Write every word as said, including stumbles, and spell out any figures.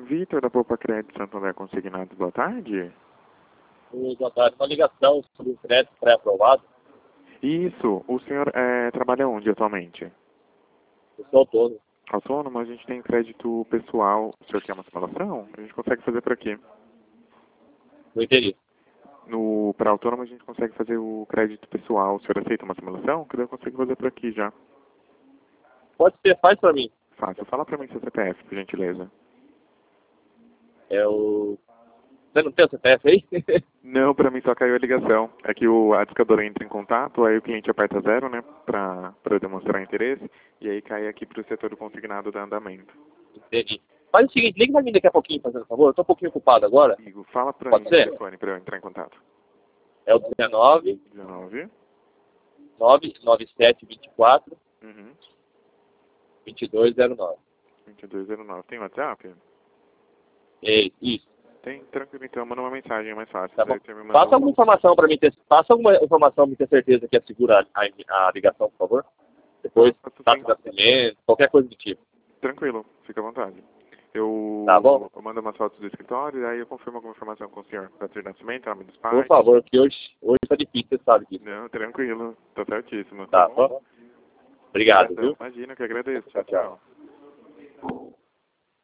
Vitor, da Poupa Crédito Santo André Consignados, boa tarde. Oi, boa tarde. Uma ligação sobre o crédito pré-aprovado. Isso, o senhor é, trabalha onde atualmente? Eu sou autônomo. Autônomo, a gente tem crédito pessoal. O senhor quer uma simulação? A gente consegue fazer por aqui. Não entendi. No, para autônomo a gente consegue fazer o crédito pessoal. O senhor aceita uma simulação? Que daí eu consigo fazer por aqui já. Pode ser, faz pra mim. Fácil. Fala pra mim seu C P F, por gentileza. É o... Você não tem o C P F aí? Não, pra mim só caiu a ligação. É que o, a discadora entra em contato, aí o cliente aperta zero, né, pra, pra demonstrar interesse, e aí cai aqui pro setor do consignado da andamento. Entendi. Faz o seguinte, liga pra mim daqui a pouquinho, fazendo favor. Eu tô um pouquinho ocupado agora. Igor, fala pra Pode mim o ser? telefone pra eu entrar em contato. É o dezenove, dezenove. nove nove sete vinte e quatro, Uhum. vinte e dois zero nove. vinte e dois zero nove. Tem WhatsApp? É isso. Tem, tranquilo então. Manda uma mensagem, é mais fácil. Tá Daí bom. você me manda Passa um- alguma informação pra mim ter... Passa alguma informação pra mim ter certeza que é segura a, a ligação, por favor. Depois, Faço taxa sim. de nascimento, qualquer coisa do tipo. Tranquilo, fica à vontade. Eu, Tá bom? eu mando umas fotos do escritório e aí eu confirmo alguma informação com o senhor. Data de nascimento, nome dos Por pais. favor, que hoje, hoje tá difícil, você sabe disso. Não, tranquilo. Tá certíssimo. Tá bom? Obrigado, Obrigadão. viu? Imagina que agradeço. Tchau, tchau.